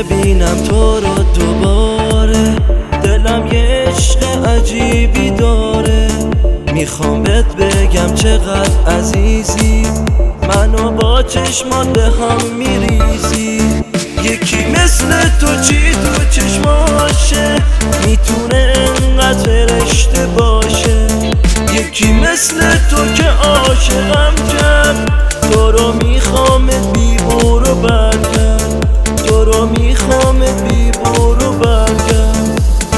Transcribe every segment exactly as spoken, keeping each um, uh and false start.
ببینم تو رو دوباره. دلم یه عشق عجیبی داره، میخوام بهت بگم چقدر عزیزی، منو با چشمات به هم میریزی. یکی مثل تو چی تو چشماشه، میتونه انقدر فرشته باشه. یکی مثل تو که عاشقم کرد، تو رو میخوامت بی برو برگرد، تو رو میخوامت بی برو برگرد.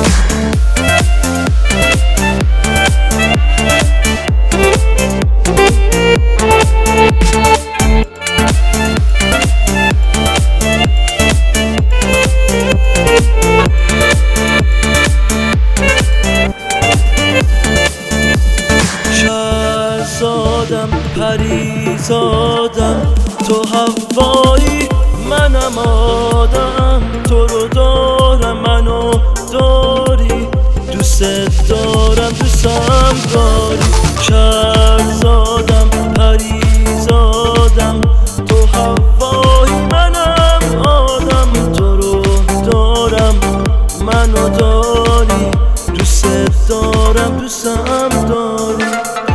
شهرزادم پریزادم، تو هوایی منم آدم. تو رو دارم منو داری، دوست دارم دوستم داری. شهرزادم پریزادم، تو هوایی منم آدم. تو رو دارم منو داری، دوست دارم دوستم داری.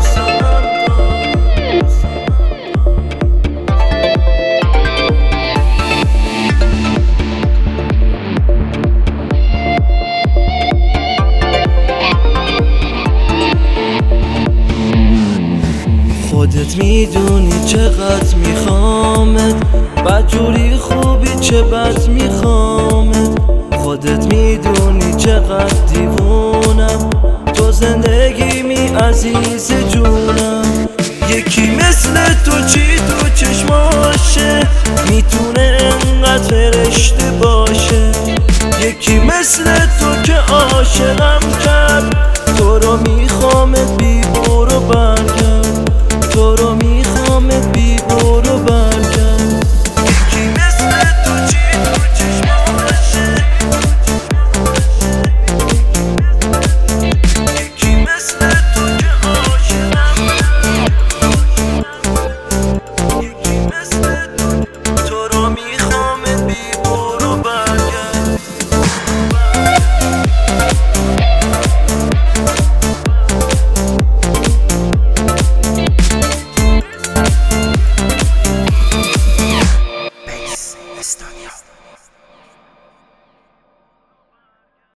خودت میدونی چقدر میخوامت، بدجوری خوبی چه بد میخوامت. خودت میدونی چقدر دیوونم، تو زندگی می عزیز جونم. یکی مثل تو چی تو چشماشه، میتونه انقدر فرشته باشه. یکی مثل